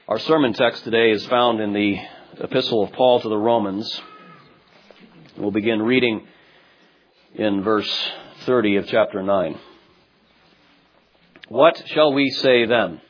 Our sermon text today is found in the Epistle of Paul to the Romans. We'll begin reading in verse 30 of chapter 9. What shall we say then?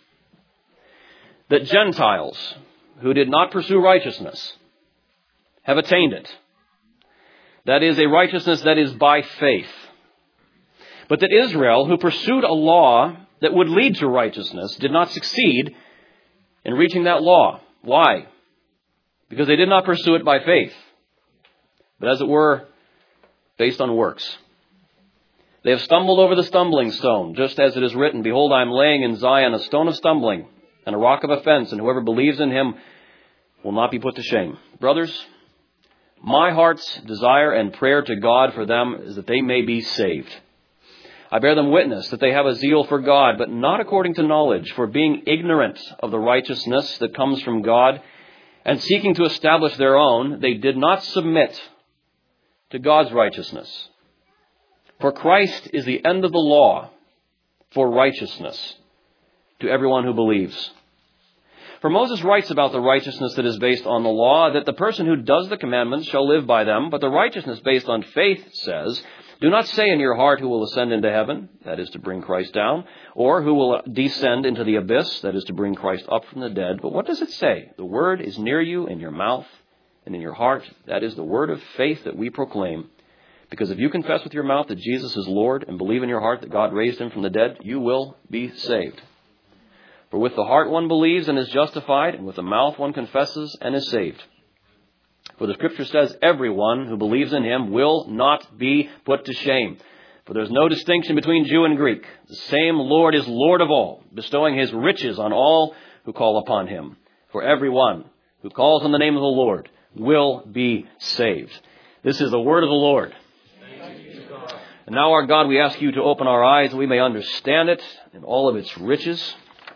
That Gentiles who did not pursue righteousness have attained it. That is a righteousness that is by faith. But that Israel, who pursued a law that would lead to righteousness, did not succeed in reaching that law. Why? Because they did not pursue it by faith, but as it were, based on works. They have stumbled over the stumbling stone, just as it is written, Behold, I am laying in Zion a stone of stumbling and a rock of offense, and whoever believes in him will not be put to shame. Brothers, my heart's desire and prayer to God for them is that they may be saved. I bear them witness that they have a zeal for God, but not according to knowledge, for being ignorant of the righteousness that comes from God, and seeking to establish their own, they did not submit to God's righteousness. For Christ is the end of the law for righteousness to everyone who believes. For Moses writes about the righteousness that is based on the law, that the person who does the commandments shall live by them, but the righteousness based on faith says, Do not say in your heart who will ascend into heaven, that is to bring Christ down, or who will descend into the abyss, that is to bring Christ up from the dead. But what does it say? The word is near you in your mouth and in your heart. That is the word of faith that we proclaim. Because if you confess with your mouth that Jesus is Lord and believe in your heart that God raised him from the dead, you will be saved. For with the heart one believes and is justified, and with the mouth one confesses and is saved. For the Scripture says, everyone who believes in him will not be put to shame. For there is no distinction between Jew and Greek. The same Lord is Lord of all, bestowing his riches on all who call upon him. For everyone who calls on the name of the Lord will be saved. This is the word of the Lord. And now, our God, we ask you to open our eyes that we may understand it in all of its riches.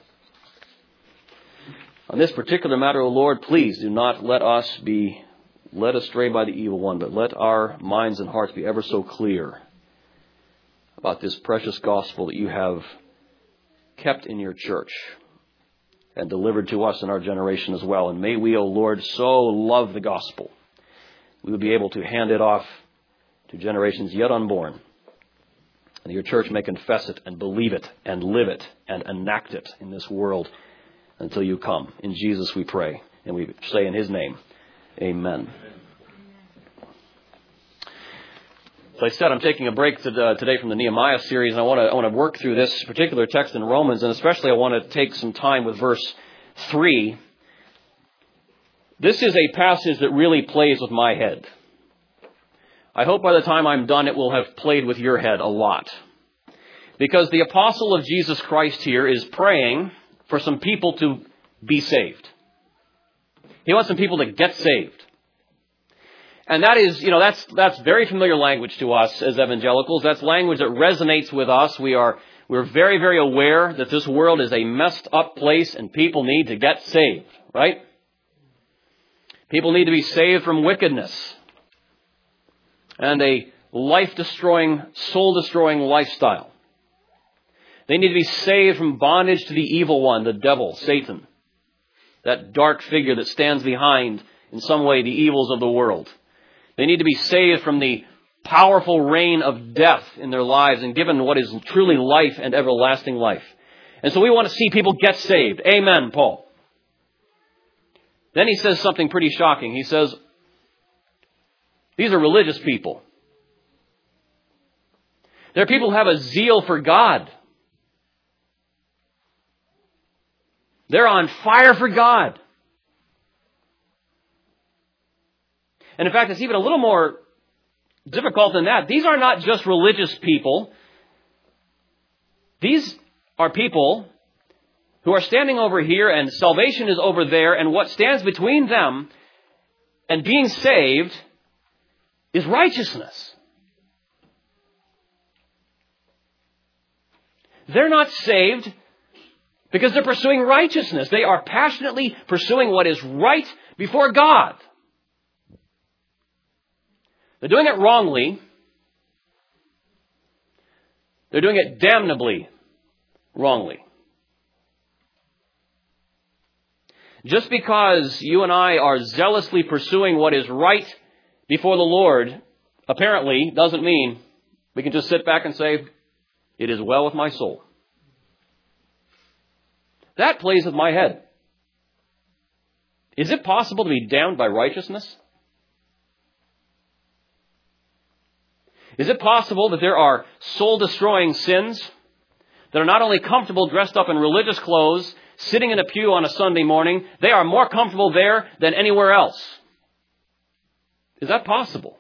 On this particular matter, O Lord, please do not let us be led astray by the evil one, but let our minds and hearts be ever so clear about this precious gospel that you have kept in your church and delivered to us in our generation as well. And may we, O Lord, so love the gospel, we will be able to hand it off to generations yet unborn. And your church may confess it and believe it and live it and enact it in this world until you come. In Jesus we pray, and we say in his name, amen. So I said I'm taking a break today from the Nehemiah series, and I want to work through this particular text in Romans, and especially I want to take some time with verse 3. This is a passage that really plays with my head. I hope by the time I'm done it will have played with your head a lot. Because the apostle of Jesus Christ here is praying for some people to be saved. He wants some people to get saved. And that is, that's very familiar language to us as evangelicals. That's language that resonates with us. We're very, very aware that this world is a messed up place and people need to get saved, right? People need to be saved from wickedness and a life-destroying, soul-destroying lifestyle. They need to be saved from bondage to the evil one, the devil, Satan, that dark figure that stands behind, in some way, the evils of the world. They need to be saved from the powerful reign of death in their lives and given what is truly life and everlasting life. And so we want to see people get saved. Amen, Paul. Then he says something pretty shocking. He says, these are religious people. They're people who have a zeal for God. They're on fire for God. And in fact, it's even a little more difficult than that. These are not just religious people. These are people who are standing over here and salvation is over there, and what stands between them and being saved is righteousness. They're not saved because they're pursuing righteousness. They are passionately pursuing what is right before God. They're doing it wrongly. They're doing it damnably wrongly. Just because you and I are zealously pursuing what is right before the Lord, apparently doesn't mean we can just sit back and say, it is well with my soul. That plays with my head. Is it possible to be damned by righteousness? Is it possible that there are soul-destroying sins that are not only comfortable dressed up in religious clothes, sitting in a pew on a Sunday morning, they are more comfortable there than anywhere else? Is that possible?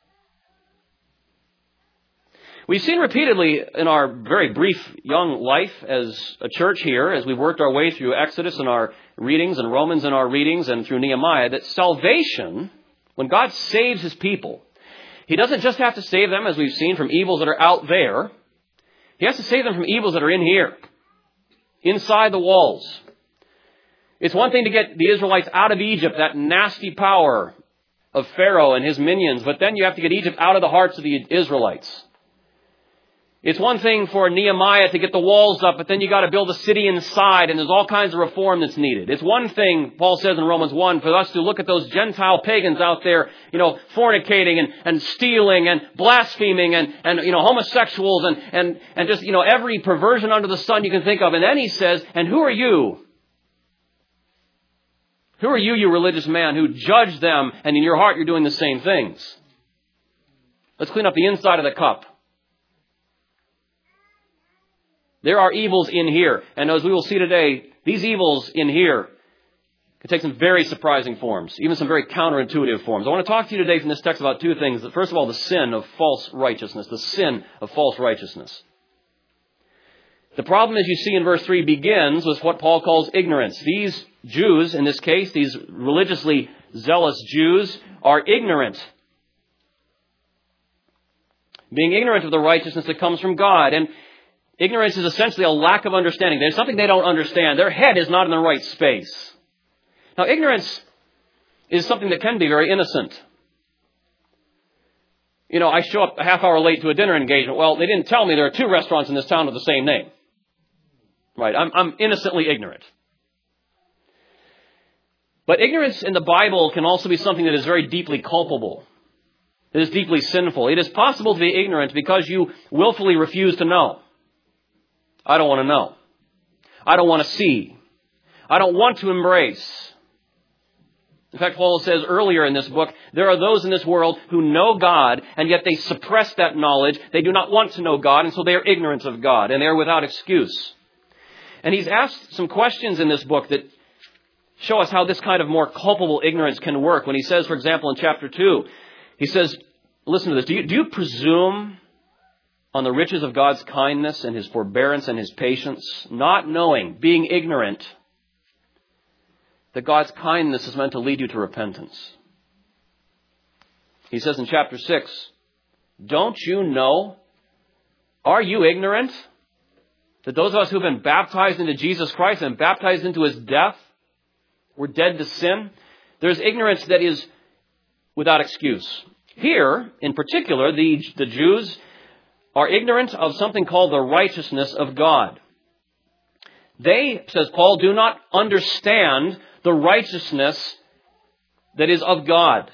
We've seen repeatedly in our very brief young life as a church here, as we've worked our way through Exodus in our readings and Romans in our readings and through Nehemiah, that salvation, when God saves His people, He doesn't just have to save them, as we've seen, from evils that are out there. He has to save them from evils that are in here, inside the walls. It's one thing to get the Israelites out of Egypt, that nasty power of Pharaoh and his minions, but then you have to get Egypt out of the hearts of the Israelites. It's one thing for Nehemiah to get the walls up, but then you got to build a city inside, and there's all kinds of reform that's needed. It's one thing, Paul says in Romans 1, for us to look at those Gentile pagans out there, fornicating and stealing and blaspheming and homosexuals and just, every perversion under the sun you can think of. And then he says, and who are you? Who are you, you religious man, who judge them, and in your heart you're doing the same things? Let's clean up the inside of the cup. There are evils in here. And as we will see today, these evils in here can take some very surprising forms, even some very counterintuitive forms. I want to talk to you today from this text about two things. First of all, the sin of false righteousness. The sin of false righteousness. The problem, as you see in verse 3, begins with what Paul calls ignorance. These Jews, in this case, these religiously zealous Jews, are ignorant. Being ignorant of the righteousness that comes from God. And ignorance is essentially a lack of understanding. There's something they don't understand. Their head is not in the right space. Now, ignorance is something that can be very innocent. I show up a half hour late to a dinner engagement. Well, they didn't tell me there are 2 restaurants in this town with the same name. Right, I'm innocently ignorant. But ignorance in the Bible can also be something that is very deeply culpable. It is deeply sinful. It is possible to be ignorant because you willfully refuse to know. I don't want to know. I don't want to see. I don't want to embrace. In fact, Paul says earlier in this book, there are those in this world who know God, and yet they suppress that knowledge. They do not want to know God, and so they are ignorant of God, and they are without excuse. And he's asked some questions in this book that show us how this kind of more culpable ignorance can work. When he says, for example, in chapter 2, he says, listen to this, do you presume on the riches of God's kindness and His forbearance and His patience, not knowing, being ignorant, that God's kindness is meant to lead you to repentance? He says in chapter 6, don't you know? Are you ignorant that those of us who have been baptized into Jesus Christ and baptized into His death, we're dead to sin? There's ignorance that is without excuse. Here, in particular, the Jews are ignorant of something called the righteousness of God. They, says Paul, do not understand the righteousness that is of God.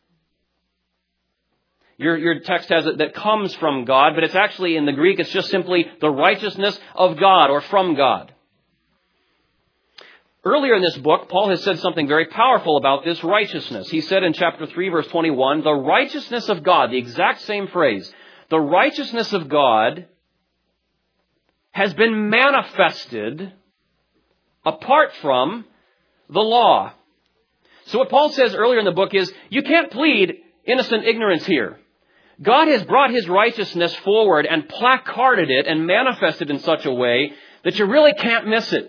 Your text has it that comes from God, but it's actually in the Greek, it's just simply the righteousness of God or from God. Earlier in this book, Paul has said something very powerful about this righteousness. He said in chapter 3, verse 21, the righteousness of God, the exact same phrase, the righteousness of God has been manifested apart from the law. So what Paul says earlier in the book is, you can't plead innocent ignorance here. God has brought His righteousness forward and placarded it and manifested in such a way that you really can't miss it.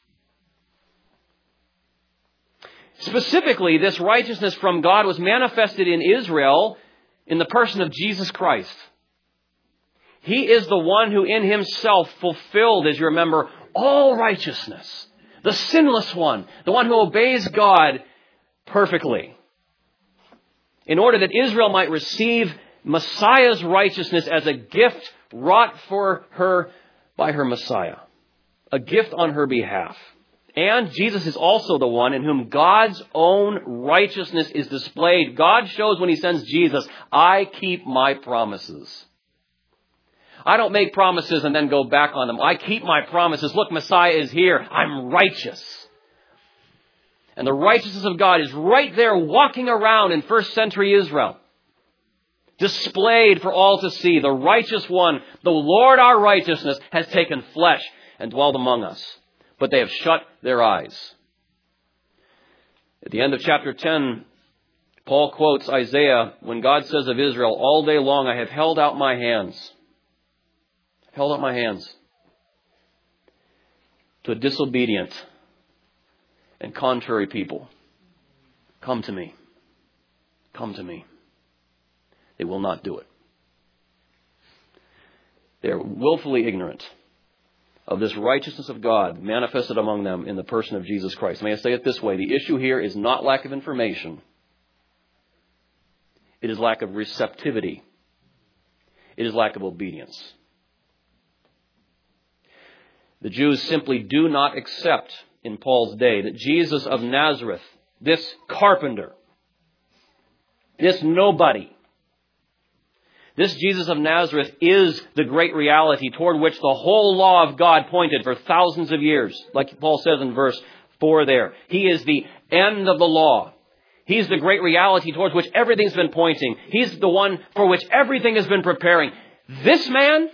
Specifically, this righteousness from God was manifested in Israel in the person of Jesus Christ. He is the one who in Himself fulfilled, as you remember, all righteousness. The sinless one, the one who obeys God perfectly. In order that Israel might receive Messiah's righteousness as a gift wrought for her by her Messiah. A gift on her behalf. And Jesus is also the one in whom God's own righteousness is displayed. God shows when He sends Jesus, I keep my promises. I don't make promises and then go back on them. I keep my promises. Look, Messiah is here. I'm righteous. And the righteousness of God is right there walking around in first century Israel. Displayed for all to see. The righteous one, the Lord our righteousness, has taken flesh and dwelled among us. But they have shut their eyes. At the end of chapter 10, Paul quotes Isaiah when God says of Israel, all day long I have held out my hands. Held out my hands to a disobedient and contrary people. Come to me. Come to me. They will not do it. They are willfully ignorant of this righteousness of God manifested among them in the person of Jesus Christ. May I say it this way? The issue here is not lack of information. It is lack of receptivity. It is lack of obedience. The Jews simply do not accept in Paul's day that Jesus of Nazareth, this carpenter, this nobody, this Jesus of Nazareth is the great reality toward which the whole law of God pointed for thousands of years. Like Paul says in verse 4 there. He is the end of the law. He's the great reality towards which everything's been pointing. He's the one for which everything has been preparing. This man,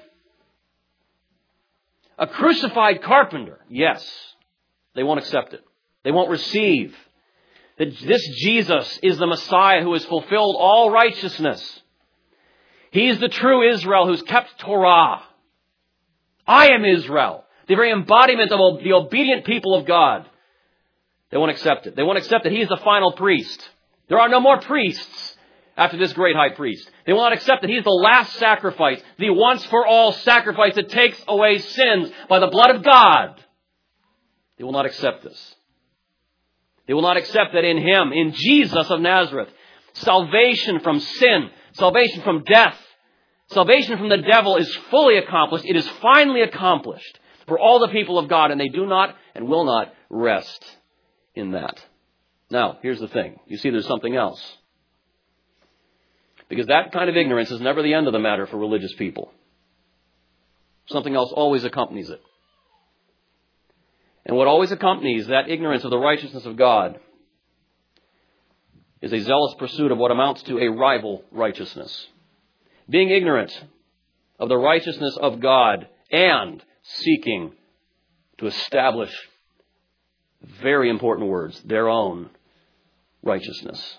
a crucified carpenter, yes, they won't accept it. They won't receive that this Jesus is the Messiah who has fulfilled all righteousness. He's the true Israel who's kept Torah. I am Israel, the very embodiment of the obedient people of God. They won't accept it. They won't accept that He is the final priest. There are no more priests after this great high priest. They will not accept that He is the last sacrifice, the once-for-all sacrifice that takes away sins by the blood of God. They will not accept this. They will not accept that in Him, in Jesus of Nazareth, salvation from sin, salvation from death, salvation from the devil is fully accomplished. It is finally accomplished for all the people of God, and they do not and will not rest in that. Now, here's the thing. You see, there's something else. Because that kind of ignorance is never the end of the matter for religious people. Something else always accompanies it. And what always accompanies that ignorance of the righteousness of God is a zealous pursuit of what amounts to a rival righteousness. Being ignorant of the righteousness of God and seeking to establish, very important words, their own righteousness.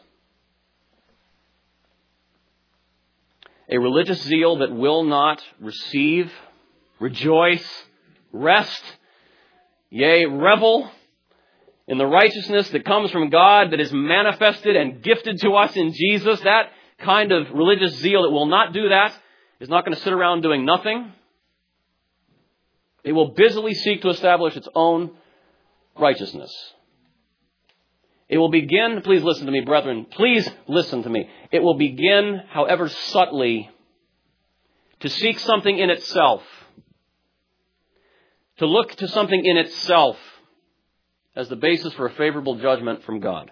A religious zeal that will not receive, rejoice, rest, yea, revel in the righteousness that comes from God, that is manifested and gifted to us in Jesus. That kind of religious zeal that will not do that is not going to sit around doing nothing. It will busily seek to establish its own righteousness. It will begin, please listen to me, brethren, please listen to me. It will begin, however subtly, to seek something in itself, to look to something in itself as the basis for a favorable judgment from God.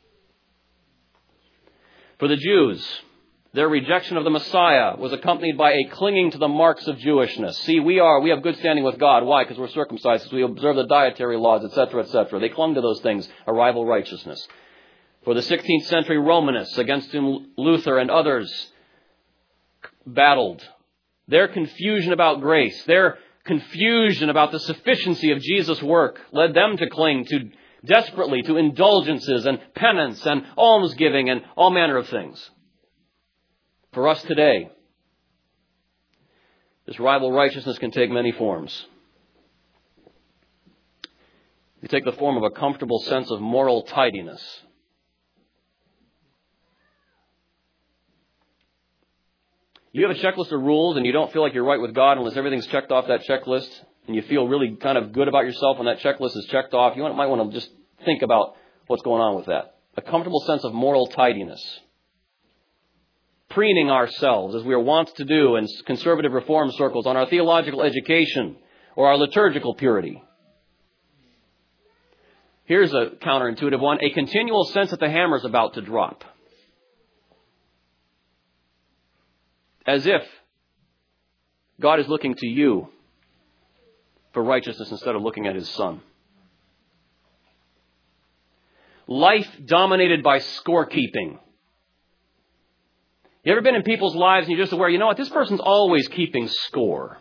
For the Jews, their rejection of the Messiah was accompanied by a clinging to the marks of Jewishness. See, we have good standing with God. Why? Because we're circumcised, because we observe the dietary laws, etc., etc. They clung to those things, a rival righteousness. For the 16th century Romanists, against whom Luther and others battled, their confusion about grace, their confusion about the sufficiency of Jesus' work led them to cling desperately to indulgences and penance and almsgiving and all manner of things. For us today, this rival righteousness can take many forms. It can take the form of a comfortable sense of moral tidiness. You have a checklist of rules and you don't feel like you're right with God unless everything's checked off that checklist, and you feel really kind of good about yourself when that checklist is checked off. You might want to just think about what's going on with that. A comfortable sense of moral tidiness. Preening ourselves, as we are wont to do in conservative reform circles, on our theological education or our liturgical purity. Here's a counterintuitive one. A continual sense that the hammer's about to drop. As if God is looking to you for righteousness instead of looking at His Son. Life dominated by scorekeeping. You ever been in people's lives and you're just aware, you know what, this person's always keeping score.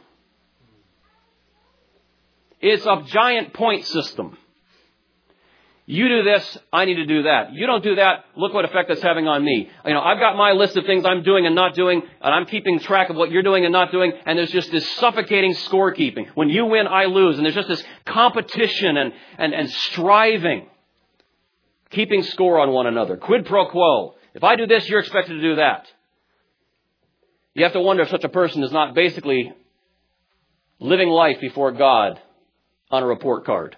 It's a giant point system. You do this, I need to do that. You don't do that, look what effect that's having on me. You know, I've got my list of things I'm doing and not doing, and I'm keeping track of what you're doing and not doing, and there's just this suffocating scorekeeping. When you win, I lose, and there's just this competition and striving. Keeping score on one another. Quid pro quo. If I do this, you're expected to do that. You have to wonder if such a person is not basically living life before God on a report card.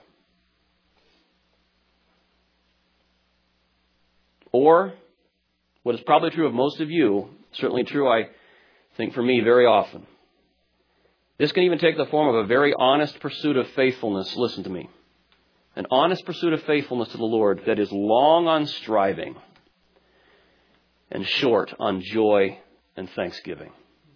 Or, what is probably true of most of you, certainly true, I think, for me very often. This can even take the form of a very honest pursuit of faithfulness. Listen to me. An honest pursuit of faithfulness to the Lord that is long on striving and short on joy and thanksgiving.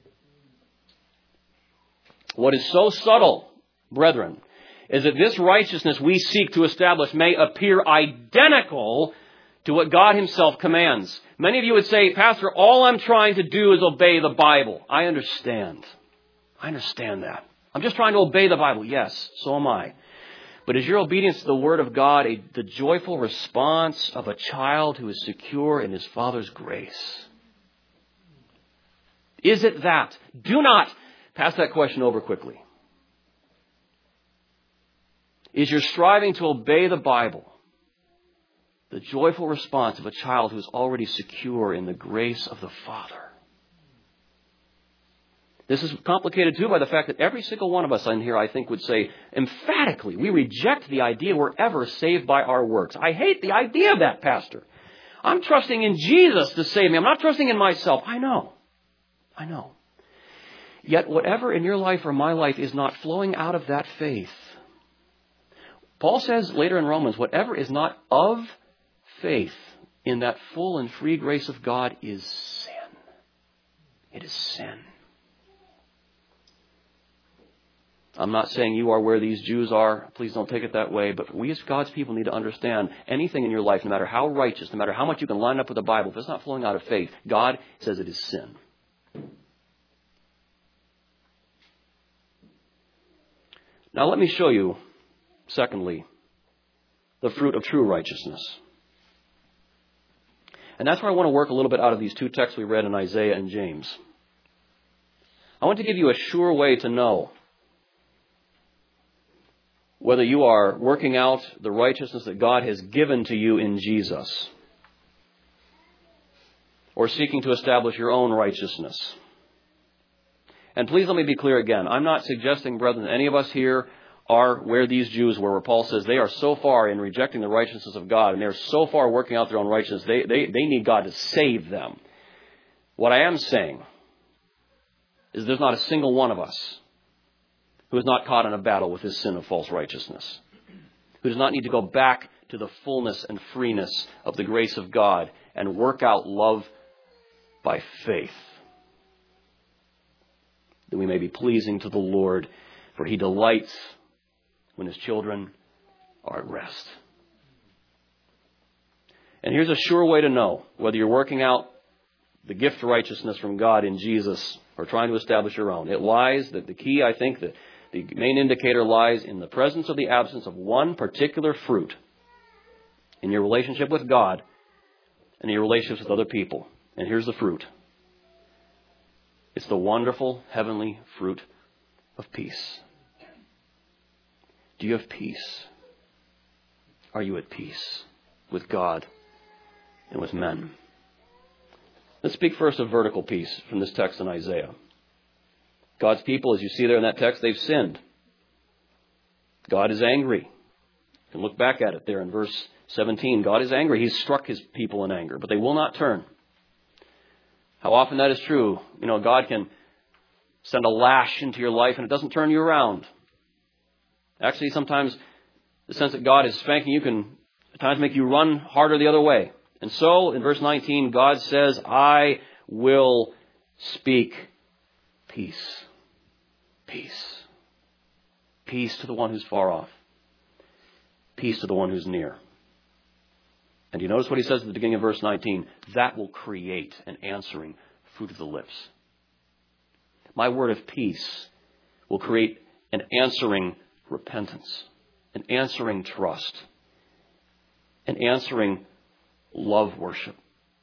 What is so subtle, brethren, is that this righteousness we seek to establish may appear identical to what God Himself commands. Many of you would say, Pastor, all I'm trying to do is obey the Bible. I understand. I understand that. I'm just trying to obey the Bible. Yes, so am I. But is your obedience to the Word of God the joyful response of a child who is secure in his Father's grace? Is it that? Do not pass that question over quickly. Is your striving to obey the Bible the joyful response of a child who is already secure in the grace of the Father? This is complicated, too, by the fact that every single one of us in here, I think, would say emphatically, we reject the idea we're ever saved by our works. I hate the idea of that, Pastor. I'm trusting in Jesus to save me. I'm not trusting in myself. I know. Yet whatever in your life or my life is not flowing out of that faith, Paul says later in Romans, whatever is not of faith in that full and free grace of God is sin. It is sin. I'm not saying you are where these Jews are. Please don't take it that way. But we as God's people need to understand anything in your life, no matter how righteous, no matter how much you can line up with the Bible, if it's not flowing out of faith, God says it is sin. Now let me show you, secondly, the fruit of true righteousness. And that's where I want to work a little bit out of these two texts we read in Isaiah and James. I want to give you a sure way to know whether you are working out the righteousness that God has given to you in Jesus, or seeking to establish your own righteousness. And please let me be clear again. I'm not suggesting, brethren, that any of us here are where these Jews were, where Paul says they are so far in rejecting the righteousness of God, and they're so far working out their own righteousness, they need God to save them. What I am saying is there's not a single one of us who is not caught in a battle with this sin of false righteousness, who does not need to go back to the fullness and freeness of the grace of God and work out love by faith, that we may be pleasing to the Lord, for He delights when His children are at rest. And here's a sure way to know whether you're working out the gift of righteousness from God in Jesus or trying to establish your own. It lies, that the key, I think, that the main indicator lies in the presence or the absence of one particular fruit in your relationship with God and in your relationships with other people. And here's the fruit. It's the wonderful heavenly fruit of peace. Do you have peace? Are you at peace with God and with men? Let's speak first of vertical peace from this text in Isaiah. God's people, as you see there in that text, they've sinned. God is angry. You can look back at it there in verse 17. God is angry. He's struck His people in anger, but they will not turn. How often that is true. You know, God can send a lash into your life and it doesn't turn you around. Actually, sometimes the sense that God is spanking you can At times make you run harder the other way. And so, in verse 19, God says, I will speak peace. Peace. Peace to the one who's far off. Peace to the one who's near. And you notice what he says at the beginning of verse 19? That will create an answering fruit of the lips. My word of peace will create an answering repentance, an answering trust, an answering love worship.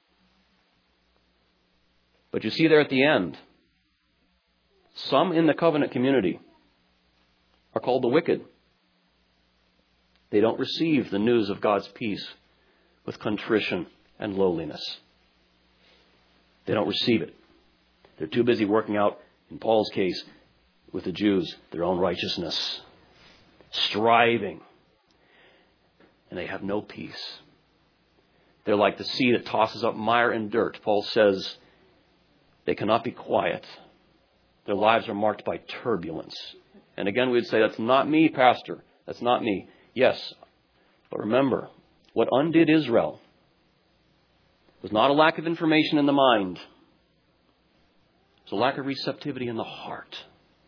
But you see there at the end, some in the covenant community are called the wicked. They don't receive the news of God's peace with contrition and lowliness. They don't receive it. They're too busy working out, in Paul's case, with the Jews, their own righteousness, striving. And they have no peace. They're like the sea that tosses up mire and dirt. Paul says they cannot be quiet. Their lives are marked by turbulence. And again, we'd say, that's not me, Pastor. That's not me. Yes, but remember, what undid Israel was not a lack of information in the mind. It was a lack of receptivity in the heart.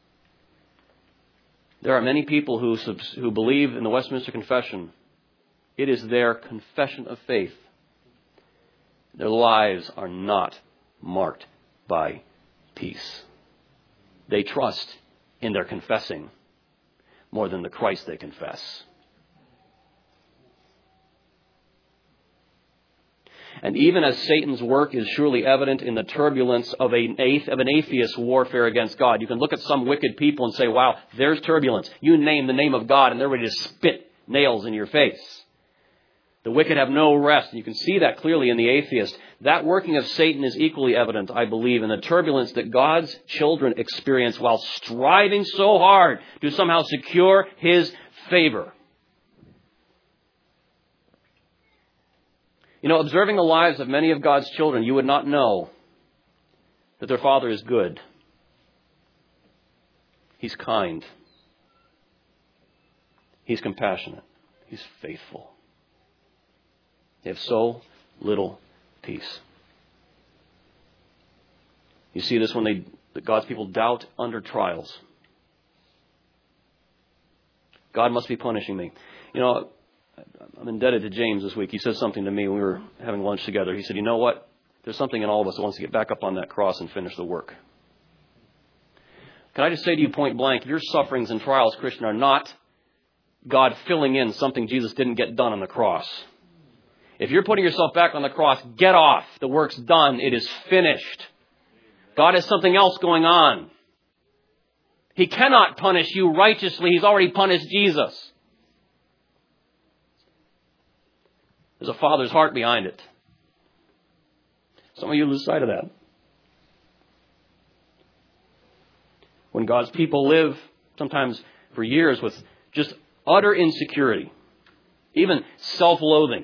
There are many people who believe in the Westminster Confession. It is their confession of faith. Their lives are not marked by peace. They trust in their confessing more than the Christ they confess. And even as Satan's work is surely evident in the turbulence of an atheist warfare against God, you can look at some wicked people and say, wow, there's turbulence. You name the name of God and they're ready to spit nails in your face. The wicked have no rest. And you can see that clearly in the atheist. That working of Satan is equally evident, I believe, in the turbulence that God's children experience while striving so hard to somehow secure His favor. You know, observing the lives of many of God's children, you would not know that their Father is good. He's kind. He's compassionate. He's faithful. They have so little peace. You see this when God's people doubt under trials. God must be punishing me. You know, I'm indebted to James this week. He said something to me when we were having lunch together. He said, you know what? There's something in all of us that wants to get back up on that cross and finish the work. Can I just say to you point blank, your sufferings and trials, Christian, are not God filling in something Jesus didn't get done on the cross. If you're putting yourself back on the cross, get off. The work's done. It is finished. God has something else going on. He cannot punish you righteously. He's already punished Jesus. There's a Father's heart behind it. Some of you lose sight of that. When God's people live, sometimes for years, with just utter insecurity, even self-loathing,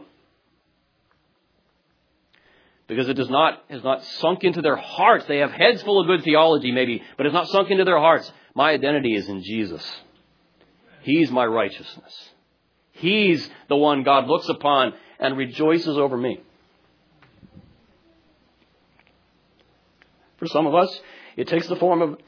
because it has not sunk into their hearts. They have heads full of good theology, maybe, but it's not sunk into their hearts. My identity is in Jesus. He's my righteousness. He's the one God looks upon and rejoices over me. For some of us, it takes the form of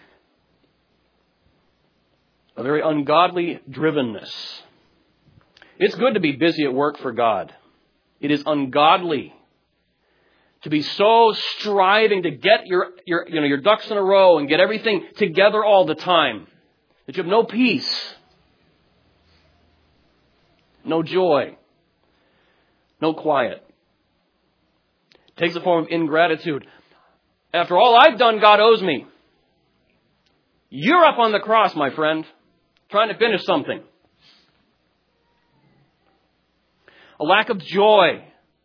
a very ungodly drivenness. It's good to be busy at work for God. It is ungodly to be so striving to get your ducks in a row and get everything together all the time that you have no peace, no joy, no quiet. It takes the form of ingratitude. After all I've done, God owes me. You're up on the cross, my friend, trying to finish something. A lack of joy.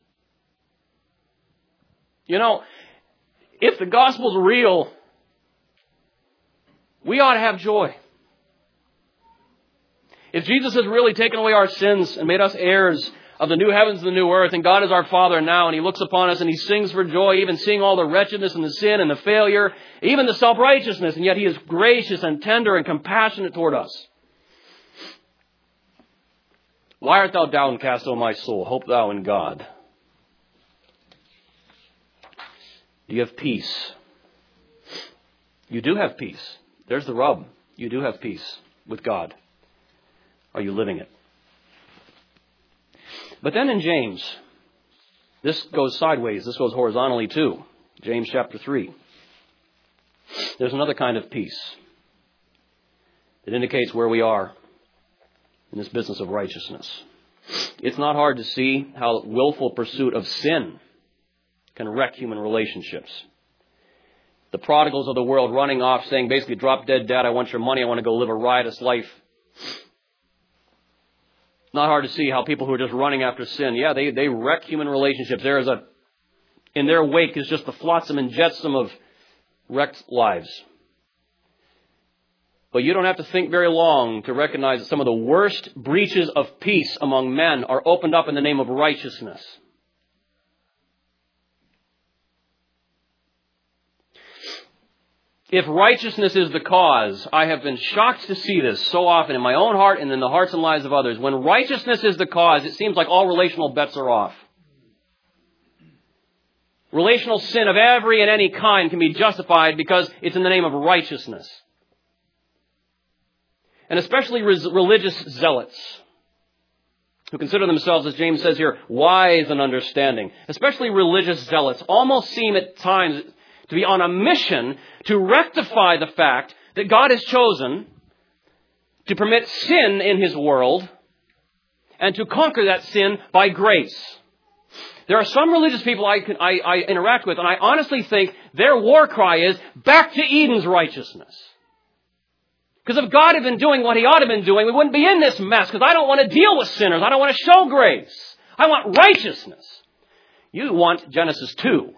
You know, if the gospel's real, we ought to have joy. If Jesus has really taken away our sins and made us heirs of the new heavens and the new earth, and God is our Father now, and He looks upon us and He sings for joy, even seeing all the wretchedness and the sin and the failure, even the self-righteousness, and yet He is gracious and tender and compassionate toward us. Why art thou downcast, O my soul? Hope thou in God. Do you have peace? You do have peace. There's the rub. You do have peace with God. Are you living it? But then in James, this goes sideways. This goes horizontally too. James chapter 3. There's another kind of peace that indicates where we are in this business of righteousness. It's not hard to see how willful pursuit of sin can wreck human relationships. The prodigals of the world running off saying basically, drop dead dad, I want your money, I want to go live a riotous life. Not hard to see how people who are just running after sin, they wreck human relationships. In their wake is just the flotsam and jetsam of wrecked lives. But you don't have to think very long to recognize that some of the worst breaches of peace among men are opened up in the name of righteousness. If righteousness is the cause, I have been shocked to see this so often in my own heart and in the hearts and lives of others. When righteousness is the cause, it seems like all relational bets are off. Relational sin of every and any kind can be justified because it's in the name of righteousness. And especially religious zealots who consider themselves, as James says here, wise and understanding. Especially religious zealots almost seem at times to be on a mission to rectify the fact that God has chosen to permit sin in His world and to conquer that sin by grace. There are some religious people I interact with, and I honestly think their war cry is back to Eden's righteousness. Because if God had been doing what He ought to have been doing, we wouldn't be in this mess, because I don't want to deal with sinners. I don't want to show grace. I want righteousness. You want Genesis 2.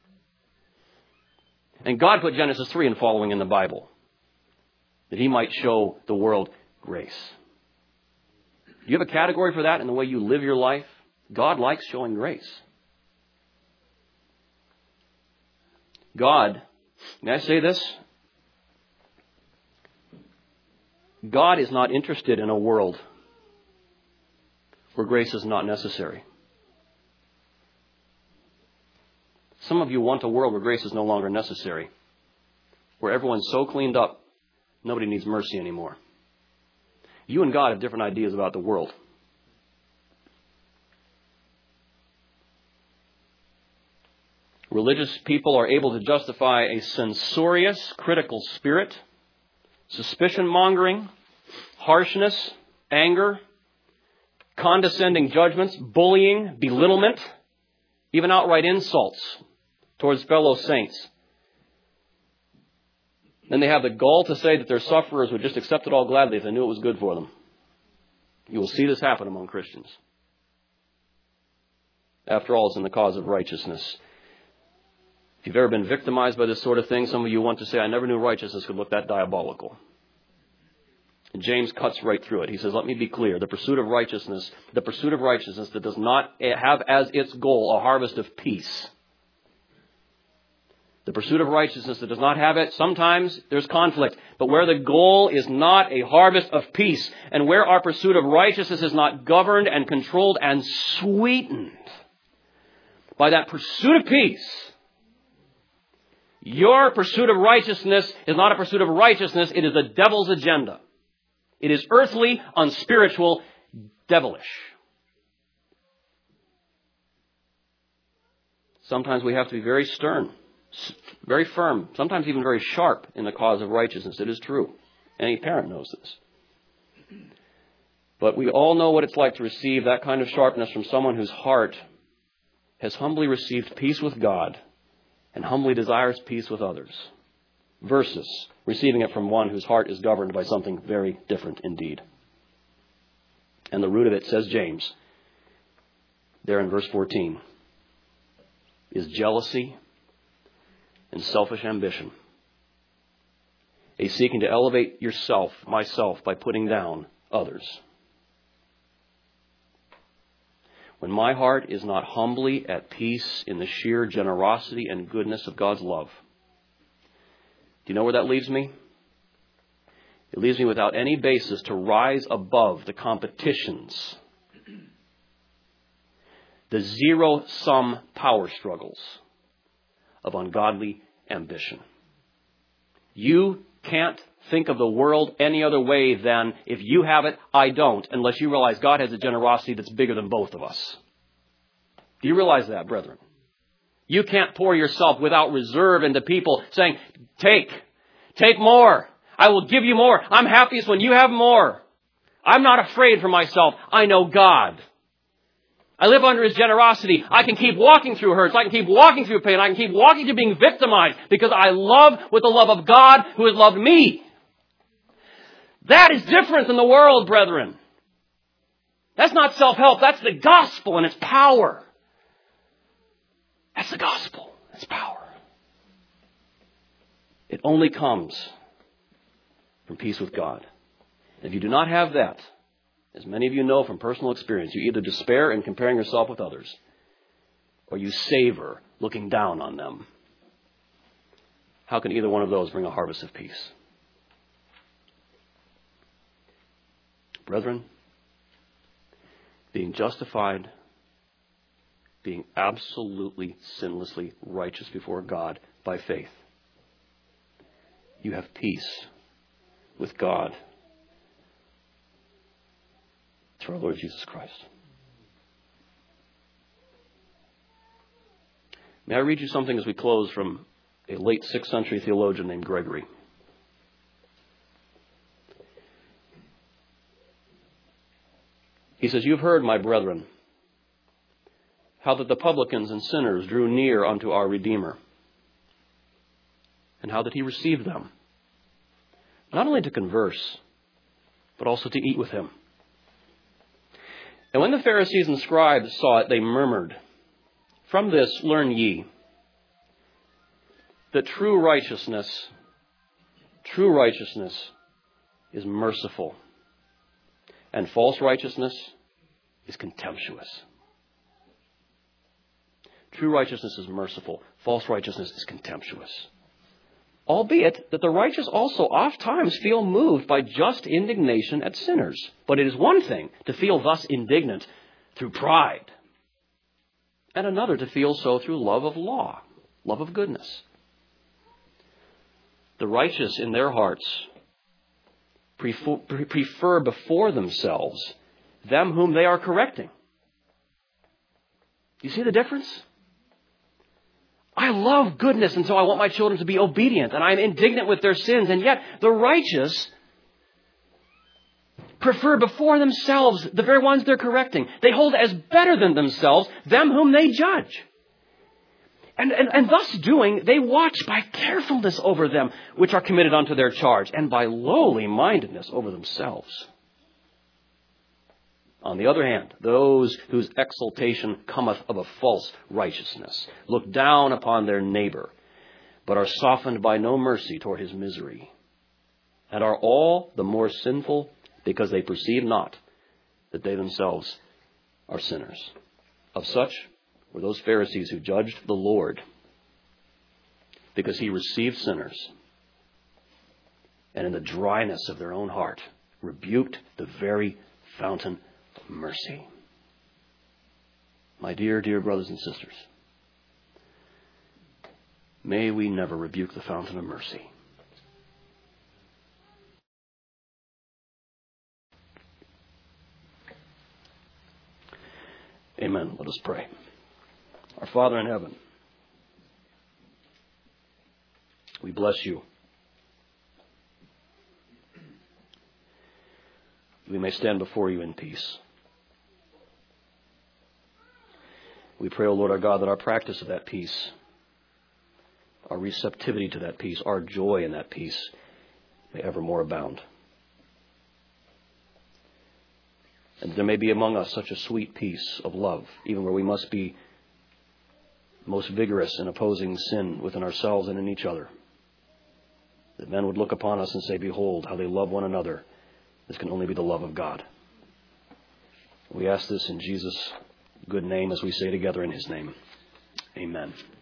And God put Genesis 3 and following in the Bible, that He might show the world grace. Do you have a category for that in the way you live your life? God likes showing grace. God, may I say this? God is not interested in a world where grace is not necessary. Some of you want a world where grace is no longer necessary, where everyone's so cleaned up, nobody needs mercy anymore. You and God have different ideas about the world. Religious people are able to justify a censorious, critical spirit, suspicion-mongering, harshness, anger, condescending judgments, bullying, belittlement, even outright insults towards fellow saints. Then they have the gall to say that their sufferers would just accept it all gladly if they knew it was good for them. You will see this happen among Christians. After all, it's in the cause of righteousness. If you've ever been victimized by this sort of thing, some of you want to say, I never knew righteousness could look that diabolical. And James cuts right through it. He says, let me be clear. The pursuit of righteousness that does not have as its goal a harvest of peace. The pursuit of righteousness that does not have it, sometimes there's conflict. But where the goal is not a harvest of peace, and where our pursuit of righteousness is not governed and controlled and sweetened by that pursuit of peace, your pursuit of righteousness is not a pursuit of righteousness, it is the devil's agenda. It is earthly, unspiritual, devilish. Sometimes we have to be very stern, very firm, sometimes even very sharp in the cause of righteousness. It is true. Any parent knows this. But we all know what it's like to receive that kind of sharpness from someone whose heart has humbly received peace with God and humbly desires peace with others, versus receiving it from one whose heart is governed by something very different indeed. And the root of it, says James, there in verse 14, is jealousy and selfish ambition. A seeking to elevate myself, by putting down others. When my heart is not humbly at peace in the sheer generosity and goodness of God's love, do you know where that leaves me? It leaves me without any basis to rise above the competitions the zero-sum power struggles of ungodly ambition. You can't think of the world any other way than if you have it, I don't, unless you realize God has a generosity that's bigger than both of us. Do you realize that, brethren? You can't pour yourself without reserve into people saying, take more. I will give you more. I'm happiest when you have more. I'm not afraid for myself. I know God. I live under His generosity. I can keep walking through hurts. I can keep walking through pain. I can keep walking through being victimized because I love with the love of God who has loved me. That is different than the world, brethren. That's not self-help. That's the gospel and its power. That's the gospel. Its power. It only comes from peace with God. If you do not have that, as many of you know from personal experience, you either despair in comparing yourself with others, or you savor looking down on them. How can either one of those bring a harvest of peace? Brethren, being justified, being absolutely sinlessly righteous before God by faith, you have peace with God through our Lord Jesus Christ. May I read you something as we close from a late 6th century theologian named Gregory. He says, "You've heard, my brethren, how that the publicans and sinners drew near unto our Redeemer, and how that He received them, not only to converse, but also to eat with Him. And when the Pharisees and scribes saw it, they murmured, From this learn ye that true righteousness is merciful, and false righteousness is contemptuous." True righteousness is merciful. False righteousness is contemptuous. Albeit that the righteous also oft times feel moved by just indignation at sinners. But it is one thing to feel thus indignant through pride, and another to feel so through love of law, love of goodness. The righteous in their hearts prefer before themselves them whom they are correcting. You see the difference? I love goodness, and so I want my children to be obedient, and I'm indignant with their sins. And yet the righteous prefer before themselves the very ones they're correcting. They hold as better than themselves them whom they judge. And thus doing, they watch by carefulness over them which are committed unto their charge, and by lowly mindedness over themselves. On the other hand, those whose exaltation cometh of a false righteousness look down upon their neighbor, but are softened by no mercy toward his misery, and are all the more sinful because they perceive not that they themselves are sinners. Of such were those Pharisees who judged the Lord because He received sinners, and in the dryness of their own heart rebuked the very fountain of mercy. My dear, dear brothers and sisters, may we never rebuke the fountain of mercy. Amen. Let us pray. Our Father in heaven, we bless You. We may stand before You in peace. We pray, O Lord our God, that our practice of that peace, our receptivity to that peace, our joy in that peace may evermore abound. And there may be among us such a sweet peace of love, even where we must be most vigorous in opposing sin within ourselves and in each other, that men would look upon us and say, "Behold, how they love one another. This can only be the love of God." We ask this in Jesus' good name as we say together in His name. Amen.